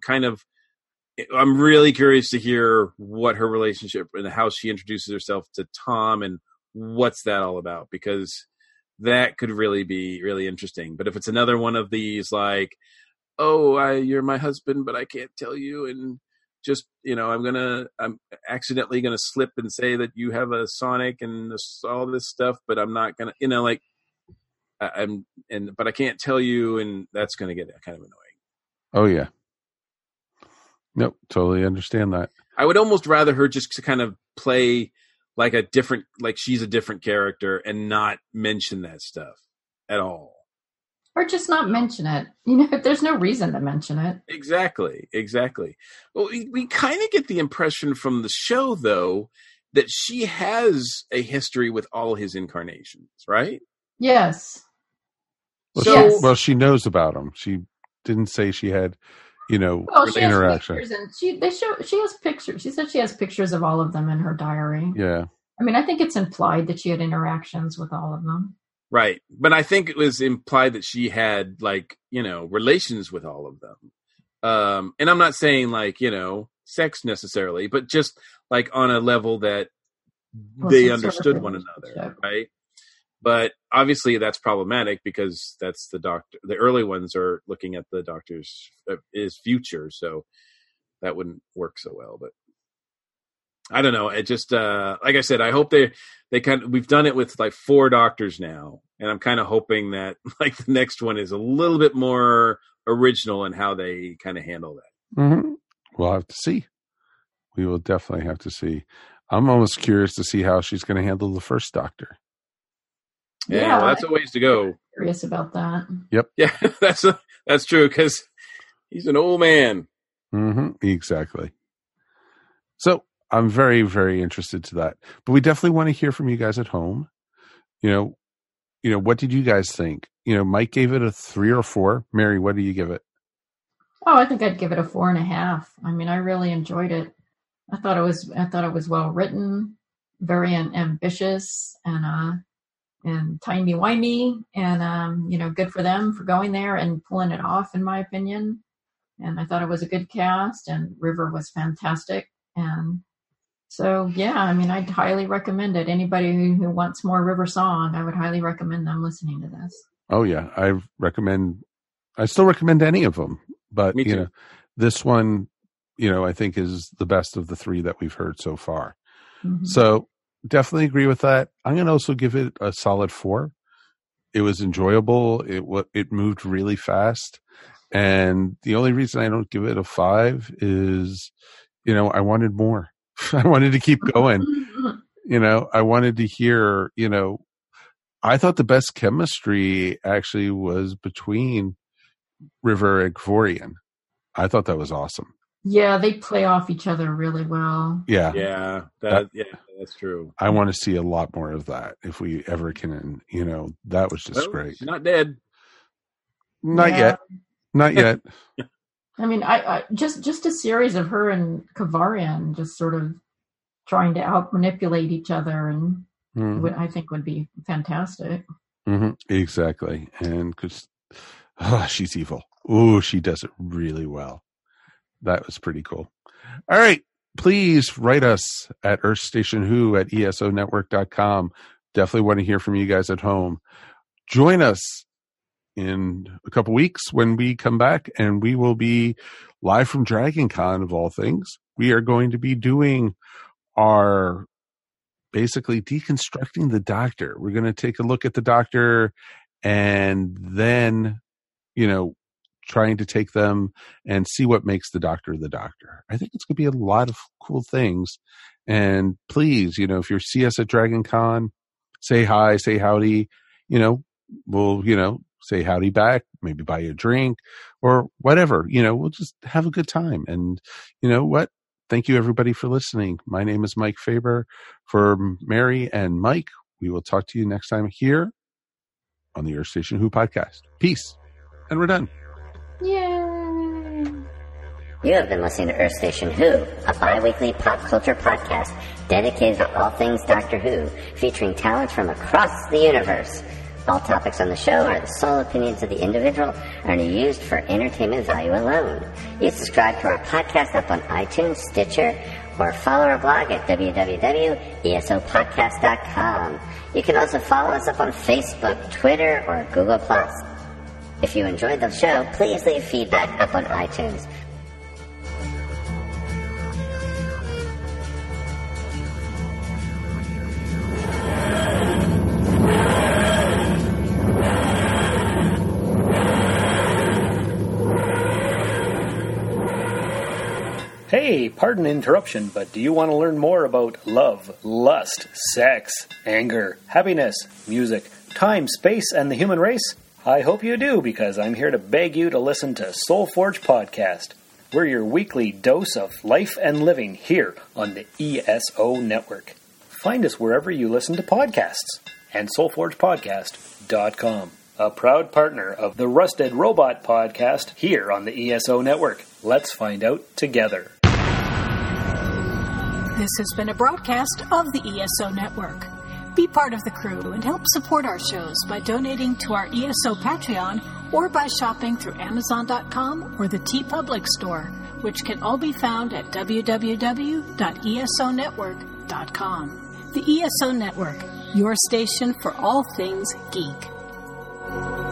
I'm really curious to hear what her relationship and how she introduces herself to Tom and what's that all about, because that could really be really interesting. But if it's another one of these like, you're my husband, but I can't tell you, and just, I'm accidentally gonna slip and say that you have a Sonic and all this stuff, but I'm not gonna, but I can't tell you, and that's gonna get kind of annoying. Oh yeah. Nope, totally understand that. I would almost rather her just to kind of play like she's a different character and not mention that stuff at all. Or just not mention it. There's no reason to mention it. Exactly. Well, we kind of get the impression from the show, though, that she has a history with all his incarnations, right? Yes. Well, she knows about them. She didn't say she had, interaction. She has pictures. She said she has pictures of all of them in her diary. Yeah. I mean, I think it's implied that she had interactions with all of them. Right. But I think it was implied that she had relations with all of them. And I'm not saying sex necessarily, but just like on a level that they understood one another. Right. But obviously that's problematic because that's the doctor. The early ones are looking at the doctor's his future, so that wouldn't work so well. But I don't know. It just like I said, I hope they we've done it with like 4 doctors now, and I'm kind of hoping that like the next one is a little bit more original in how they kind of handle that. Mm-hmm. We'll have to see. We will definitely have to see. I'm almost curious to see how she's going to handle the first Doctor. Yeah, well, that's a ways to go. Curious about that. Yep. Yeah, that's true because he's an old man. Mm-hmm. Exactly. So I'm very, very interested to that. But we definitely want to hear from you guys at home. You know, what did you guys think? You know, Mike gave it a 3 or 4. Mary, what do you give it? Oh, I think I'd give it a 4.5. I mean, I really enjoyed it. I thought it was well written, very ambitious, and timey-wimey, and good for them for going there and pulling it off, in my opinion. And I thought it was a good cast, and River was fantastic. And so, yeah, I mean, I'd highly recommend it. Anybody who wants more River Song, I would highly recommend them listening to this. Oh, yeah. I still recommend any of them. But, Me too. This one, I think is the best of the 3 that we've heard so far. Mm-hmm. So definitely agree with that. I'm going to also give it a solid 4. It was enjoyable. It moved really fast. And the only reason I don't give it a 5 is, I wanted more. I wanted to keep going. I wanted to hear, I thought the best chemistry actually was between River and Kavorian. I thought that was awesome. Yeah, they play off each other really well. Yeah. Yeah, that's true. I want to see a lot more of that if we ever can. That was just great. She's not dead. Not yet. Not yet. I mean, I just a series of her and Kavarian just sort of trying to out manipulate each other, and I think would be fantastic. Mm-hmm. Exactly, and because she's evil. Oh, she does it really well. That was pretty cool. All right, please write us at earthstationwho@esonetwork.com. Definitely want to hear from you guys at home. Join us in a couple weeks when we come back, and we will be live from Dragon Con, of all things. We are going to be doing our basically deconstructing the Doctor. We're going to take a look at the Doctor and then, trying to take them and see what makes the Doctor the Doctor. I think it's going to be a lot of cool things. And please, if you see us at Dragon Con, say hi, say howdy, we'll, say howdy back, maybe buy you a drink or whatever, we'll just have a good time. And you know what? Thank you everybody for listening. My name is Mike Faber. For Mary and Mike, we will talk to you next time here on the Earth Station Who podcast. Peace. And we're done. Yay! You have been listening to Earth Station Who, a bi-weekly pop culture podcast dedicated to all things Doctor Who, featuring talent from across the universe. All topics on the show are the sole opinions of the individual and are used for entertainment value alone. You subscribe to our podcast up on iTunes, Stitcher, or follow our blog at www.esopodcast.com. You can also follow us up on Facebook, Twitter, or Google+. If you enjoyed the show, please leave feedback up on iTunes. Hey, pardon the interruption, but do you want to learn more about love, lust, sex, anger, happiness, music, time, space, and the human race? I hope you do, because I'm here to beg you to listen to Soulforge Podcast. We're your weekly dose of life and living here on the ESO Network. Find us wherever you listen to podcasts, and soulforgepodcast.com. A proud partner of the Rusted Robot Podcast here on the ESO Network. Let's find out together. This has been a broadcast of the ESO Network. Be part of the crew and help support our shows by donating to our ESO Patreon or by shopping through Amazon.com or the TeePublic Store, which can all be found at www.esonetwork.com. The ESO Network, your station for all things geek.